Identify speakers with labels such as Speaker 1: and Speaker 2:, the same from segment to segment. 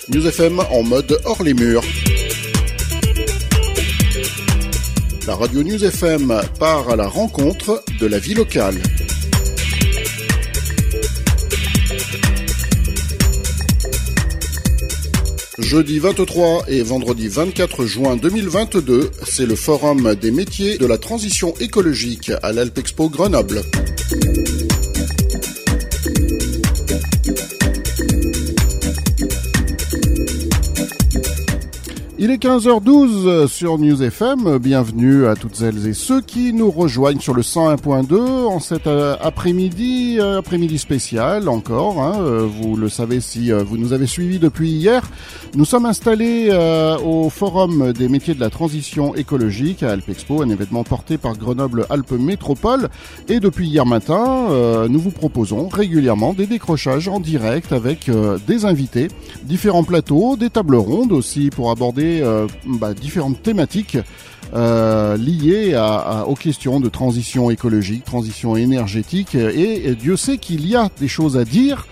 Speaker 1: News FM en mode hors les murs. La radio News FM part à la rencontre de la vie locale. Jeudi 23 et vendredi 24 juin 2022, c'est le Forum des métiers de la transition écologique à l'Alpexpo Grenoble. Il est 15h12 sur News FM. Bienvenue à toutes celles et ceux qui nous rejoignent sur le 101.2 en cet après-midi spécial encore. Vous le savez si vous nous avez suivis depuis hier. Nous sommes installés au Forum des métiers de la transition écologique à Alpexpo, un événement porté par Grenoble Alpes Métropole. Et depuis hier matin, nous vous proposons régulièrement des décrochages en direct avec des invités, différents plateaux, des tables rondes aussi pour aborder différentes thématiques liées aux questions de transition écologique, transition énergétique, et Dieu sait qu'il y a des choses à dire.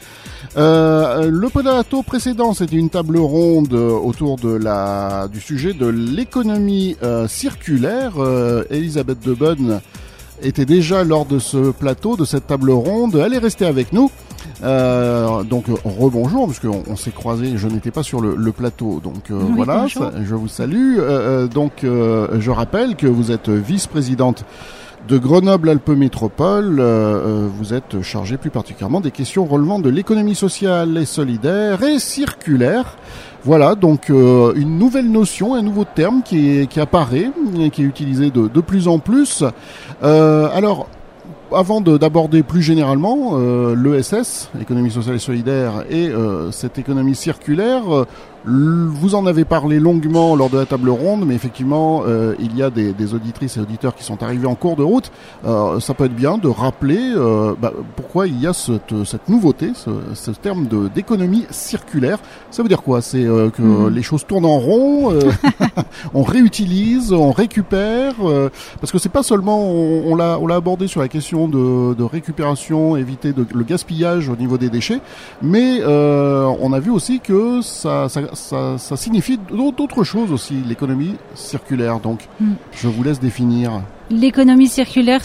Speaker 1: Le plateau précédent, c'était une table ronde autour du sujet de l'économie circulaire. Elisabeth Debonne était déjà lors de ce plateau, de cette table ronde. Elle est restée avec nous. Donc rebonjour, parce qu'on s'est croisés, je n'étais pas sur le plateau, donc oui, voilà, je vous salue. Je rappelle que vous êtes vice-présidente de Grenoble Alpes Métropole. Vous êtes chargée plus particulièrement des questions relevant de l'économie sociale et solidaire et circulaire. Voilà, donc une nouvelle notion, un nouveau terme qui apparaît, qui est utilisé de plus en plus. Alors, avant d'aborder plus généralement l'ESS, économie sociale et solidaire, et cette économie circulaire, vous en avez parlé longuement lors de la table ronde, mais effectivement, il y a des auditrices et auditeurs qui sont arrivés en cours de route. Ça peut être bien de rappeler pourquoi il y a cette nouveauté, ce terme d'économie circulaire. Ça veut dire quoi? C'est que les choses tournent en rond, on réutilise, on récupère, parce que c'est pas seulement, on l'a abordé sur la question de récupération, éviter le gaspillage au niveau des déchets, mais on a vu aussi que ça signifie d'autres choses aussi, l'économie circulaire. Donc, je vous laisse définir.
Speaker 2: L'économie circulaire,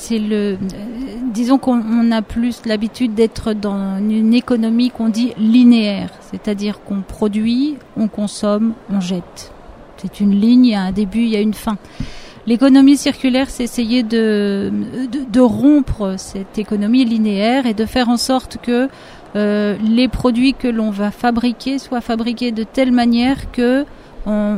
Speaker 2: disons qu'on a plus l'habitude d'être dans une économie qu'on dit linéaire, c'est-à-dire qu'on produit, on consomme, on jette. C'est une ligne, il y a un début, il y a une fin. L'économie circulaire, c'est essayer de rompre cette économie linéaire et de faire en sorte que les produits que l'on va fabriquer soient fabriqués de telle manière que on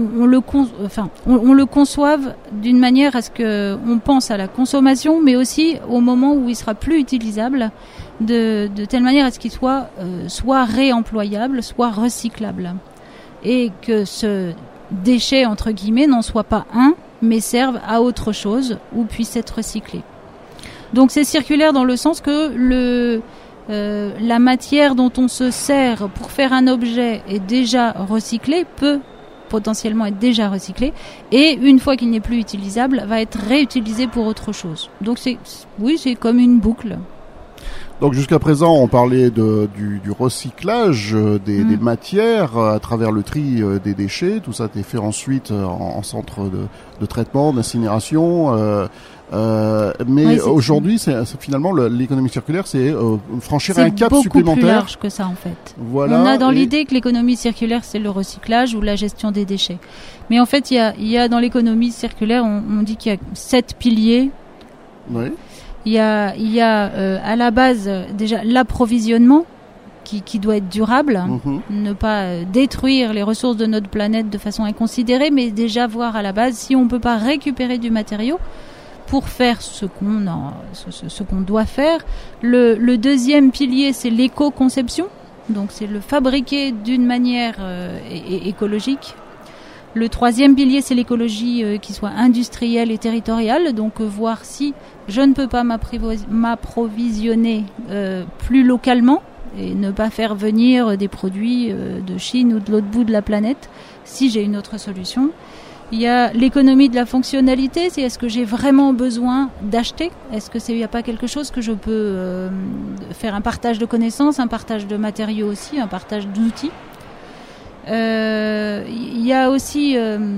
Speaker 2: le conçoive d'une manière à ce que on pense à la consommation, mais aussi au moment où il sera plus utilisable, de telle manière à ce qu'il soit réemployable, soit recyclable, et que ce déchet entre guillemets n'en soit pas un, mais serve à autre chose ou puisse être recyclé. Donc c'est circulaire dans le sens que la matière dont on se sert pour faire un objet est déjà recyclée, peut potentiellement être déjà recyclée, et une fois qu'il n'est plus utilisable, va être réutilisé pour autre chose. Donc c'est comme une boucle.
Speaker 1: Donc jusqu'à présent, on parlait du recyclage des matières à travers le tri des déchets. Tout ça a été fait ensuite en centre de traitement, d'incinération. Mais aujourd'hui, c'est finalement l'économie circulaire, c'est franchir un cap supplémentaire. C'est beaucoup plus large
Speaker 2: que ça en fait.
Speaker 1: Voilà,
Speaker 2: on a dans l'idée que l'économie circulaire, c'est le recyclage ou la gestion des déchets. Mais en fait, il y a dans l'économie circulaire, on dit qu'il y a 7 piliers.
Speaker 1: Oui.
Speaker 2: Il y a à la base déjà l'approvisionnement qui doit être durable, ne pas détruire les ressources de notre planète de façon inconsidérée, mais déjà voir à la base si on peut pas récupérer du matériau pour faire ce qu'on doit faire. Le deuxième pilier, c'est l'éco-conception, donc c'est le fabriquer d'une manière écologique. Le troisième pilier, c'est l'écologie qui soit industrielle et territoriale, donc voir si je ne peux pas m'approvisionner plus localement et ne pas faire venir des produits de Chine ou de l'autre bout de la planète, si j'ai une autre solution. Il y a l'économie de la fonctionnalité, c'est est-ce que j'ai vraiment besoin d'acheter ? Est-ce que il n'y a pas quelque chose que je peux faire un partage de connaissances, un partage de matériaux aussi, un partage d'outils ? Il y a aussi...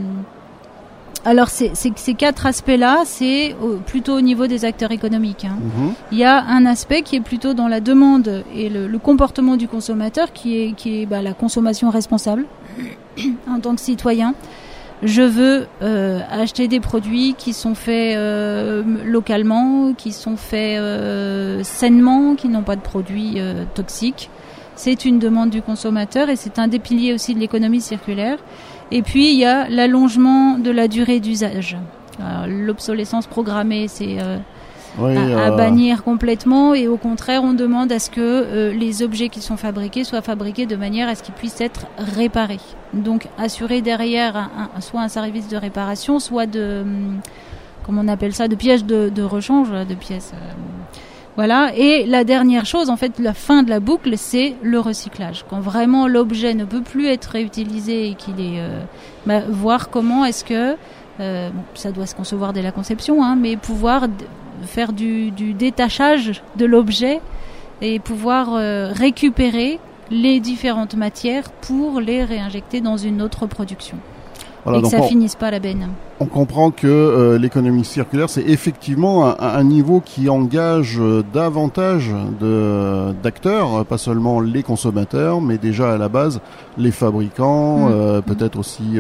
Speaker 2: alors ces 4 aspects-là, c'est plutôt au niveau des acteurs économiques. Il y a un aspect qui est plutôt dans la demande et le comportement du consommateur, qui est la consommation responsable en tant que citoyen. Je veux acheter des produits qui sont faits localement, qui sont faits sainement, qui n'ont pas de produits toxiques. C'est une demande du consommateur et c'est un des piliers aussi de l'économie circulaire. Et puis, il y a l'allongement de la durée d'usage. Alors, l'obsolescence programmée, c'est à bannir complètement. Et au contraire, on demande à ce que les objets qui sont fabriqués soient fabriqués de manière à ce qu'ils puissent être réparés. Donc, assurer derrière soit un service de réparation, soit comment on appelle ça, de pièces de rechange, de pièces... Voilà. Et la dernière chose, en fait, la fin de la boucle, c'est le recyclage. Quand vraiment l'objet ne peut plus être réutilisé et qu'il est, voir comment est-ce que, ça doit se concevoir dès la conception, mais pouvoir faire du détachage de l'objet et pouvoir récupérer les différentes matières pour les réinjecter dans une autre production. Voilà, et que ça finisse pas à la benne.
Speaker 1: On comprend que l'économie circulaire, c'est effectivement un niveau qui engage davantage d'acteurs, pas seulement les consommateurs, mais déjà à la base les fabricants, peut-être aussi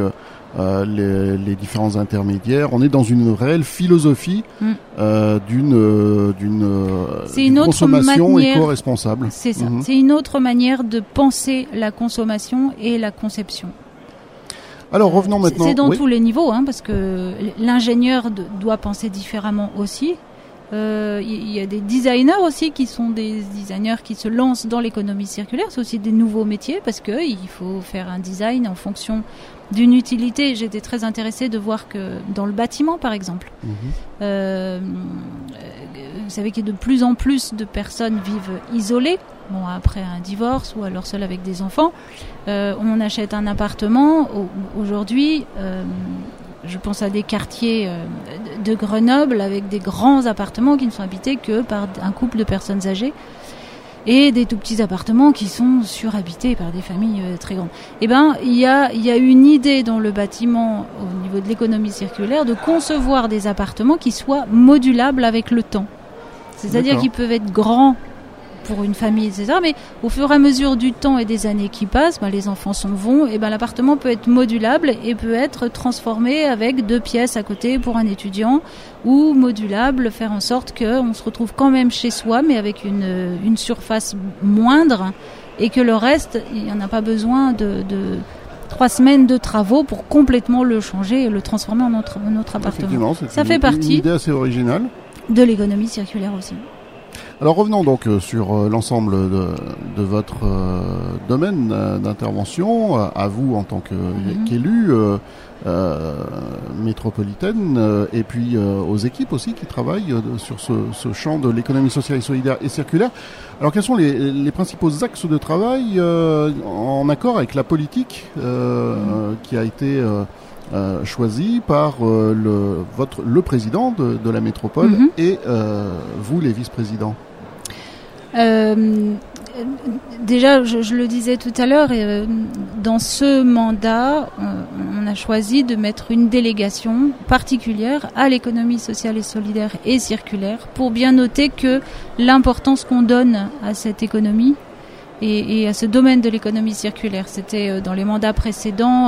Speaker 1: les différents intermédiaires. On est dans une réelle philosophie d'une consommation éco-responsable.
Speaker 2: C'est ça. C'est une autre manière de penser la consommation et la conception.
Speaker 1: Alors revenons maintenant.
Speaker 2: C'est dans tous les niveaux, parce que l'ingénieur doit penser différemment aussi. Il y a des designers aussi qui sont des designers qui se lancent dans l'économie circulaire. C'est aussi des nouveaux métiers parce que il faut faire un design en fonction d'une utilité. J'étais très intéressée de voir que dans le bâtiment, par exemple, vous savez qu'il y a de plus en plus de personnes vivent isolées. Après un divorce ou alors seul avec des enfants, on achète un appartement. Aujourd'hui, je pense à des quartiers de Grenoble avec des grands appartements qui ne sont habités que par un couple de personnes âgées et des tout petits appartements qui sont surhabités par des familles très grandes. Il y a une idée dans le bâtiment au niveau de l'économie circulaire de concevoir des appartements qui soient modulables avec le temps. C'est-à-dire qu'ils peuvent être grands pour une famille, etc. Mais au fur et à mesure du temps et des années qui passent, les enfants s'en vont, et l'appartement peut être modulable et peut être transformé avec 2 pièces à côté pour un étudiant, ou modulable, faire en sorte qu'on se retrouve quand même chez soi, mais avec une surface moindre, et que le reste, il n'y en a pas besoin de 3 semaines de travaux pour complètement le changer et le transformer en notre appartement. Ça fait partie
Speaker 1: une idée assez originale
Speaker 2: de l'économie circulaire aussi.
Speaker 1: Alors revenons donc sur l'ensemble de votre domaine d'intervention, à vous en tant qu'élu métropolitaine, et puis aux équipes aussi qui travaillent sur ce champ de l'économie sociale et solidaire et circulaire. Alors quels sont les principaux axes de travail en accord avec la politique qui a été choisi par le président de la métropole et vous les vice-présidents?
Speaker 2: Déjà, je le disais tout à l'heure, dans ce mandat, on a choisi de mettre une délégation particulière à l'économie sociale et solidaire et circulaire pour bien noter que l'importance qu'on donne à cette économie et à ce domaine de l'économie circulaire. C'était dans les mandats précédents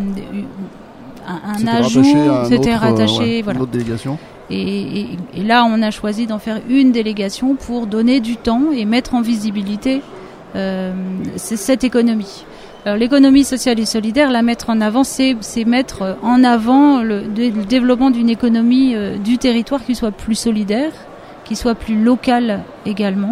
Speaker 2: un ajout, c'était rattaché
Speaker 1: à une autre délégation.
Speaker 2: Et là, on a choisi d'en faire une délégation pour donner du temps et mettre en visibilité cette économie. Alors, l'économie sociale et solidaire, la mettre en avant, c'est mettre en avant le développement d'une économie du territoire qui soit plus solidaire, qui soit plus locale également.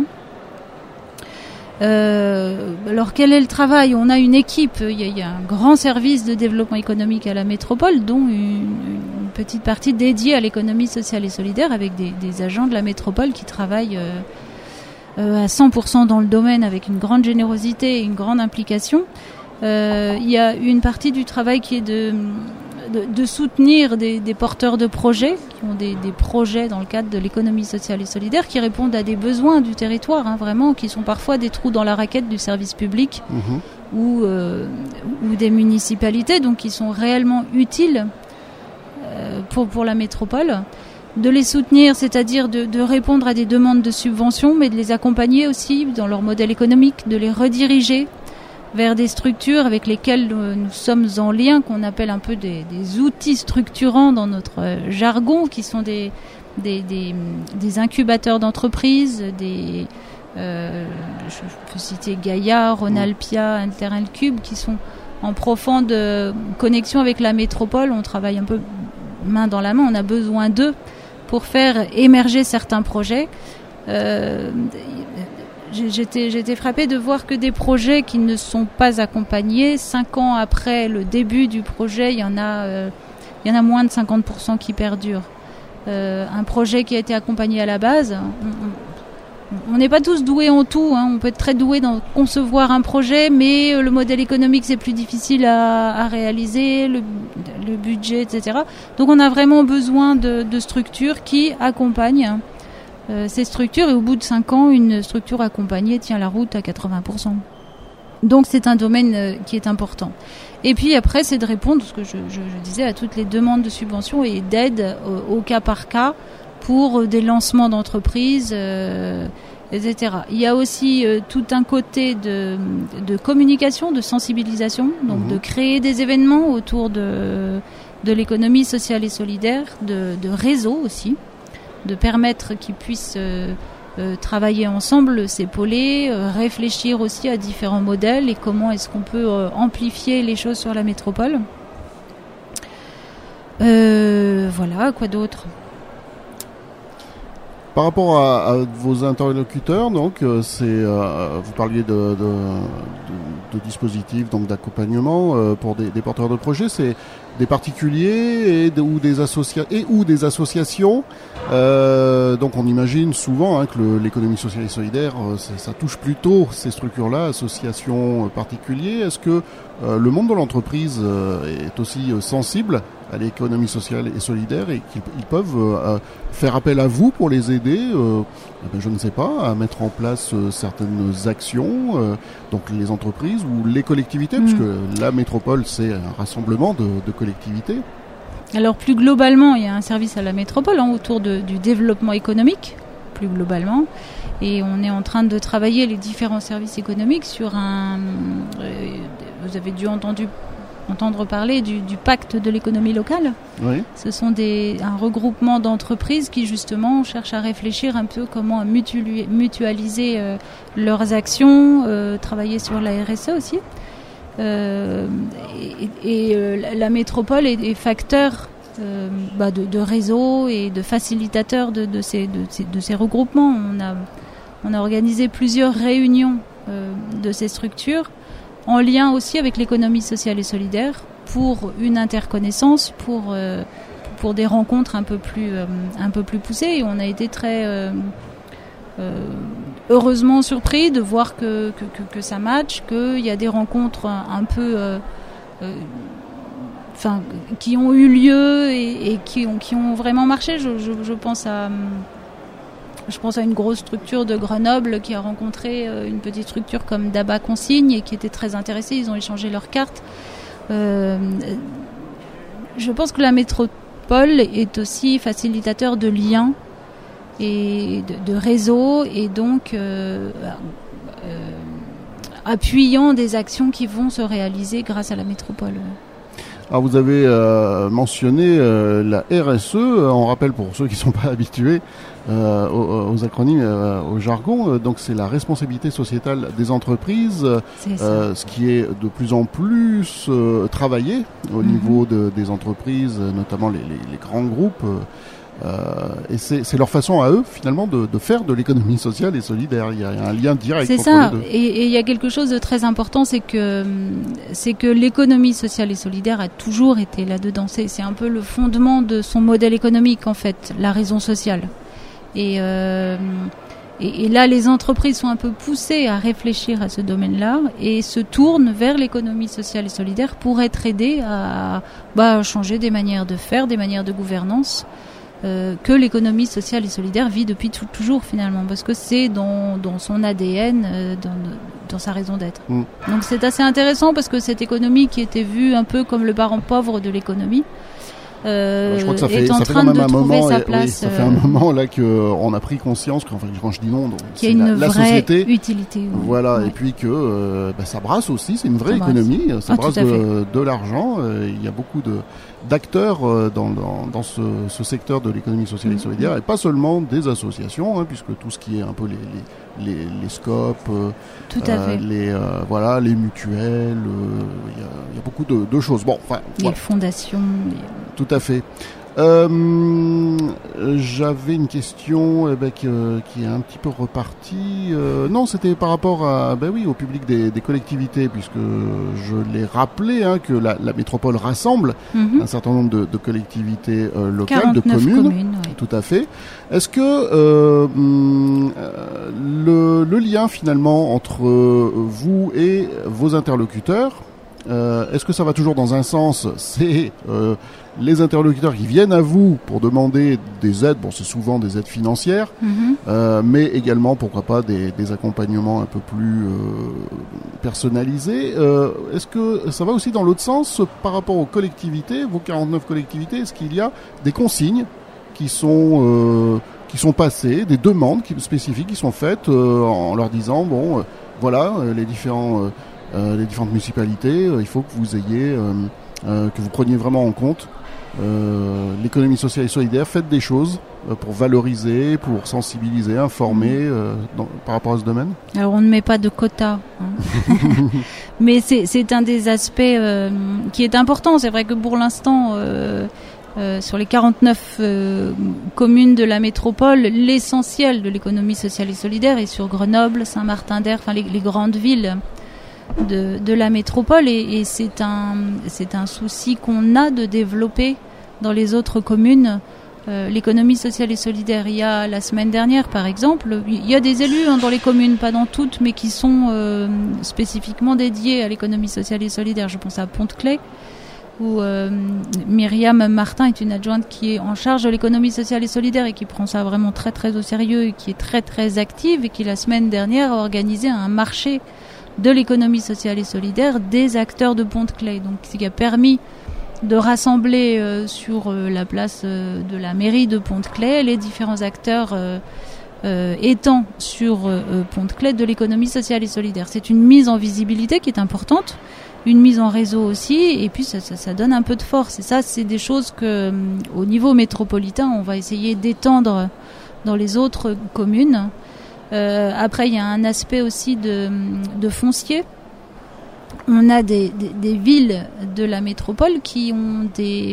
Speaker 2: Alors quel est le travail? On a une équipe, il y a un grand service de développement économique à la métropole, dont une petite partie dédiée à l'économie sociale et solidaire, avec des agents de la métropole qui travaillent à 100% dans le domaine, avec une grande générosité et une grande implication. Il y a une partie du travail qui est de soutenir des porteurs de projets qui ont des projets dans le cadre de l'économie sociale et solidaire qui répondent à des besoins du territoire, vraiment, qui sont parfois des trous dans la raquette du service public, ou des municipalités, donc qui sont réellement utiles pour la métropole, de les soutenir, c'est-à-dire de répondre à des demandes de subventions, mais de les accompagner aussi dans leur modèle économique, de les rediriger vers des structures avec lesquelles nous sommes en lien, qu'on appelle un peu des outils structurants dans notre jargon, qui sont des incubateurs d'entreprises, je peux citer Gaïa, Ronalpia, Interelcube, qui sont en profonde connexion avec la métropole. On travaille un peu main dans la main, on a besoin d'eux pour faire émerger certains projets. J'étais frappée de voir que des projets qui ne sont pas accompagnés, 5 ans après le début du projet, il y en a moins de 50% qui perdurent. Un projet qui a été accompagné à la base, on n'est pas tous doués en tout, hein. On peut être très doué dans concevoir un projet, mais le modèle économique c'est plus difficile à réaliser, le budget, etc. Donc on a vraiment besoin de structures qui accompagnent ces structures, et au bout de 5 ans, une structure accompagnée tient la route à 80%. Donc c'est un domaine qui est important. Et puis après, c'est de répondre, ce que je disais, à toutes les demandes de subventions et d'aide au cas par cas pour des lancements d'entreprises, etc. Il y a aussi tout un côté de communication, de sensibilisation, donc de créer des événements autour de l'économie sociale et solidaire, de réseaux aussi, de permettre qu'ils puissent travailler ensemble, s'épauler, réfléchir aussi à différents modèles et comment est-ce qu'on peut amplifier les choses sur la métropole. Voilà, quoi d'autre ?
Speaker 1: Par rapport à vos interlocuteurs, donc, vous parliez de dispositifs donc d'accompagnement pour des porteurs de projets, c'est des particuliers ou des associations. Donc on imagine souvent que l'économie sociale et solidaire, ça touche plutôt ces structures-là, associations particuliers. Est-ce que le monde de l'entreprise est aussi sensible à l'économie sociale et solidaire et qu'ils peuvent faire appel à vous pour les aider, je ne sais pas, à mettre en place certaines actions, donc les entreprises ou les collectivités, puisque la métropole c'est un rassemblement de collectivités.
Speaker 2: Alors plus globalement, il y a un service à la métropole autour du développement économique, plus globalement, et on est en train de travailler les différents services économiques sur vous avez dû entendre parler du pacte de l'économie locale.
Speaker 1: Oui.
Speaker 2: Ce sont un regroupement d'entreprises qui justement cherchent à réfléchir un peu comment mutualiser leurs actions, travailler sur la RSE aussi. La métropole est facteur de réseau et de facilitateur de ces regroupements. On a organisé plusieurs réunions de ces structures en lien aussi avec l'économie sociale et solidaire pour une interconnaissance, pour des rencontres un peu plus poussées. Et on a été très heureusement surpris de voir que ça match, qu'il y a des rencontres un peu qui ont eu lieu et qui ont vraiment marché. Je pense à une grosse structure de Grenoble qui a rencontré une petite structure comme Daba Consigne et qui était très intéressée. Ils ont échangé leurs cartes. Je pense que la métropole est aussi facilitateur de liens et de réseaux et donc appuyant des actions qui vont se réaliser grâce à la métropole.
Speaker 1: Alors vous avez mentionné la RSE, on rappelle pour ceux qui ne sont pas habitués aux acronymes, au jargon, donc c'est la responsabilité sociétale des entreprises, ce qui est de plus en plus travaillé au niveau des entreprises, notamment les grands groupes. Et c'est leur façon à eux finalement de faire de l'économie sociale et solidaire. Il y a un lien direct entre les deux.
Speaker 2: Et il y a quelque chose de très important, c'est que l'économie sociale et solidaire a toujours été là-dedans. C'est un peu le fondement de son modèle économique en fait, la raison sociale. Et là, les entreprises sont un peu poussées à réfléchir à ce domaine-là et se tournent vers l'économie sociale et solidaire pour être aidées à changer des manières de faire, des manières de gouvernance. Que l'économie sociale et solidaire vit depuis toujours finalement, parce que c'est dans son ADN, dans sa raison d'être. Donc c'est assez intéressant parce que cette économie qui était vue un peu comme le parent pauvre de l'économie,
Speaker 1: je crois que ça fait,
Speaker 2: est en train de trouver sa place.
Speaker 1: Oui, ça fait un moment là qu'on a pris conscience, quand je dis non,
Speaker 2: qu'il y a une vraie
Speaker 1: société,
Speaker 2: utilité. Oui.
Speaker 1: Voilà, et puis que ça brasse aussi, c'est une vraie économie, ça brasse de l'argent. Il y a beaucoup d'acteurs dans ce secteur de l'économie sociale et solidaire, et pas seulement des associations, puisque tout ce qui est un peu les scopes, les mutuelles, il y a beaucoup de choses. Bon, enfin,
Speaker 2: les fondations.
Speaker 1: Tout à fait. J'avais une question qui est un petit peu repartie. Non, c'était par rapport au public des collectivités, puisque je l'ai rappelé que la métropole rassemble un certain nombre de collectivités locales, de communes.
Speaker 2: Oui.
Speaker 1: Tout à fait. Est-ce que le lien finalement entre vous et vos interlocuteurs, est-ce que ça va toujours dans un sens, c'est les interlocuteurs qui viennent à vous pour demander des aides, bon c'est souvent des aides financières, mais également pourquoi pas des accompagnements un peu plus personnalisés. Est-ce que ça va aussi dans l'autre sens par rapport aux collectivités, vos 49 collectivités, est-ce qu'il y a des consignes qui sont passées, des demandes spécifiques qui sont faites en leur disant les différentes municipalités, il faut que vous ayez, que vous preniez vraiment en compte l'économie sociale et solidaire, faites des choses pour valoriser, pour sensibiliser, informer par rapport à ce domaine.
Speaker 2: Alors on ne met pas de quotas, mais c'est un des aspects qui est important. C'est vrai que pour l'instant, sur les 49 communes de la métropole, l'essentiel de l'économie sociale et solidaire est sur Grenoble, Saint-Martin-d'Hères, enfin les grandes villes de la métropole, et c'est un souci qu'on a de développer dans les autres communes l'économie sociale et solidaire. Il y a la semaine dernière par exemple, il y a des élus dans les communes, pas dans toutes, mais qui sont spécifiquement dédiés à l'économie sociale et solidaire. Je pense à Pont-de-Claix, où Myriam Martin est une adjointe qui est en charge de l'économie sociale et solidaire et qui prend ça vraiment très très au sérieux et qui est très très active, et qui la semaine dernière a organisé un marché de l'économie sociale et solidaire des acteurs de Pont-de-Claix. Donc, ce qui a permis de rassembler sur la place de la mairie de Pont-de-Claix les différents acteurs étant sur Pont-de-Claix de l'économie sociale et solidaire. C'est une mise en visibilité qui est importante, une mise en réseau aussi, et puis ça donne un peu de force. Et ça, c'est des choses que, au niveau métropolitain, on va essayer d'étendre dans les autres communes. Après, il y a un aspect aussi de foncier. On a des villes de la métropole qui ont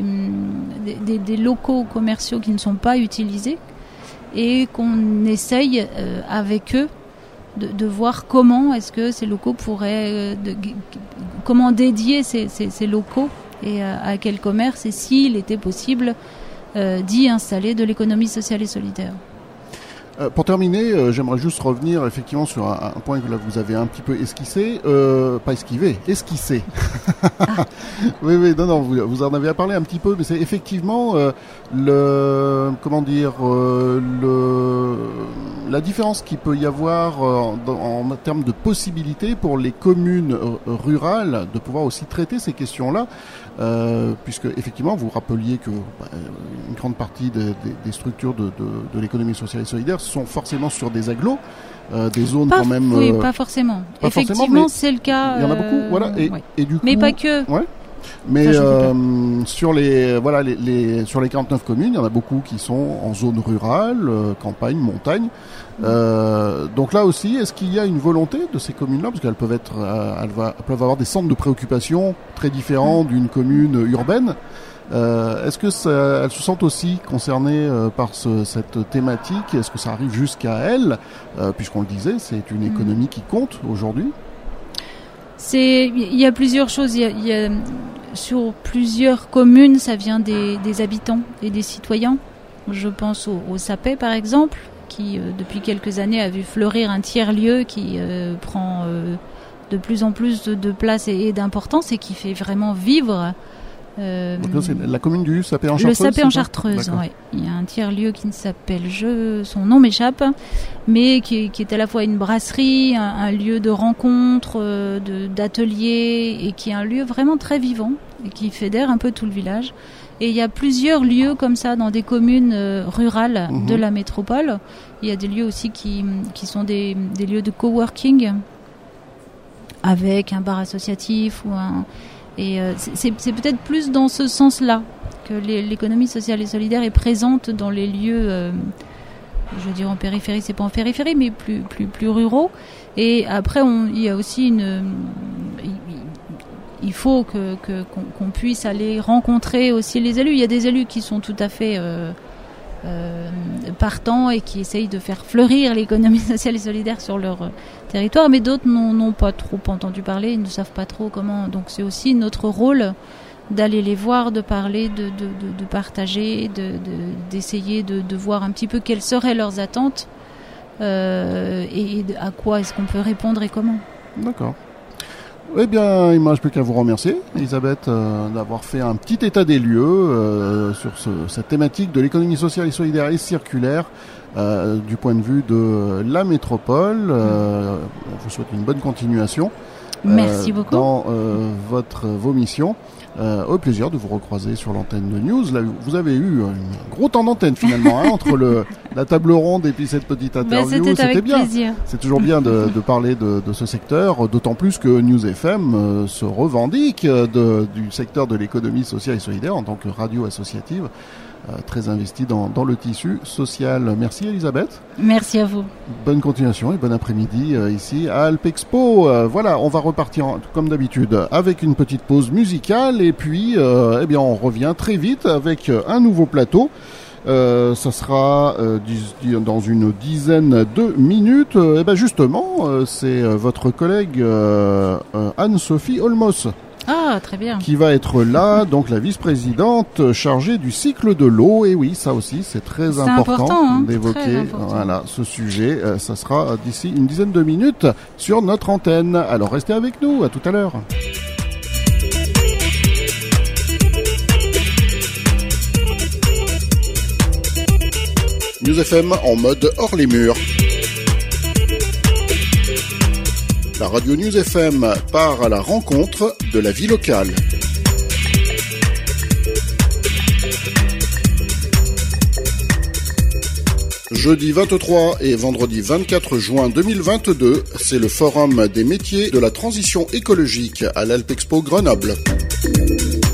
Speaker 2: des locaux commerciaux qui ne sont pas utilisés, et qu'on essaye avec eux de voir comment est-ce que ces locaux pourraient comment dédier ces locaux et à quel commerce, et s'il était possible d'y installer de l'économie sociale et solidaire.
Speaker 1: Pour terminer, j'aimerais juste revenir effectivement sur un point que là vous avez un petit peu esquissé, pas esquivé, esquissé. Ah. Oui, non, vous en avez parlé un petit peu, mais c'est effectivement la différence qu'il peut y avoir en termes de possibilités pour les communes rurales de pouvoir aussi traiter ces questions-là, puisque effectivement vous rappeliez que une grande partie des structures de l'économie sociale et solidaire sont forcément sur des agglos, des zones quand même.
Speaker 2: Oui, pas forcément. Effectivement, c'est le cas.
Speaker 1: Il y en a beaucoup, voilà. Et du coup,
Speaker 2: mais pas que.
Speaker 1: Ouais. Mais sur les 49 communes, il y en a beaucoup qui sont en zone rurale, campagne, montagne. Donc là aussi, est-ce qu'il y a une volonté de ces communes-là, parce qu'elles peuvent peuvent avoir des centres de préoccupation très différents d'une commune urbaine. Est-ce que elles se sentent aussi concernées par cette thématique? Est-ce que ça arrive jusqu'à elles, puisqu'on le disait, c'est une économie qui compte aujourd'hui?
Speaker 2: Il y a plusieurs choses. Il y a sur plusieurs communes, ça vient des habitants et des citoyens. Je pense au Sapet par exemple, qui depuis quelques années a vu fleurir un tiers-lieu qui prend de plus en plus de place et d'importance, et qui fait vraiment vivre
Speaker 1: Donc c'est la commune du Sapé en Chartreuse.
Speaker 2: Le Sapé en Chartreuse, oui. Il y a un tiers-lieu qui ne s'appelle, son nom m'échappe, mais qui est à la fois une brasserie, un lieu de rencontre, d'atelier, et qui est un lieu vraiment très vivant et qui fédère un peu tout le village. Et il y a plusieurs lieux comme ça dans des communes rurales de la métropole. Il y a des lieux aussi qui sont des lieux de coworking avec un bar associatif et c'est peut-être plus dans ce sens-là que l'économie sociale et solidaire est présente dans les lieux, je veux dire en périphérie, c'est pas en périphérie, mais plus ruraux. Et après, il y a aussi il faut qu'on puisse aller rencontrer aussi les élus. Il y a des élus qui sont tout à fait partants et qui essayent de faire fleurir l'économie sociale et solidaire sur leur territoire, mais d'autres n'ont pas trop entendu parler, ils ne savent pas trop comment. Donc c'est aussi notre rôle d'aller les voir, de parler, de partager, d'essayer de voir un petit peu quelles seraient leurs attentes et à quoi est-ce qu'on peut répondre et comment.
Speaker 1: D'accord. Eh bien, il ne me reste plus qu'à vous remercier, Elisabeth, d'avoir fait un petit état des lieux sur cette thématique de l'économie sociale et solidaire et circulaire du point de vue de la métropole. On vous souhaite une bonne continuation.
Speaker 2: Merci beaucoup.
Speaker 1: Dans vos missions. Au plaisir de vous recroiser sur l'antenne de News. Là, vous avez eu un gros temps d'antenne finalement entre la table ronde et puis cette petite interview.
Speaker 2: C'était bien.
Speaker 1: Plaisir. C'est toujours bien de parler de ce secteur, d'autant plus que News FM se revendique du secteur de l'économie sociale et solidaire en tant que radio associative. Très investi dans le tissu social. Merci Elisabeth.
Speaker 2: Merci à vous.
Speaker 1: Bonne continuation et bon après-midi ici à Alpexpo. Voilà, on va repartir comme d'habitude avec une petite pause musicale et puis on revient très vite avec un nouveau plateau. Ça sera dans une dizaine de minutes. Justement, c'est votre collègue Anne-Sophie Olmos.
Speaker 2: Ah, très bien.
Speaker 1: Qui va être là, donc la vice-présidente chargée du cycle de l'eau. Et oui, ça aussi, c'est très important d'évoquer ce sujet. Ça sera d'ici une dizaine de minutes sur notre antenne. Alors restez avec nous, à tout à l'heure. News FM en mode hors les murs. La radio News FM part à la rencontre de la vie locale. Jeudi 23 et vendredi 24 juin 2022, c'est le Forum des métiers de la transition écologique à l'Alpexpo Grenoble.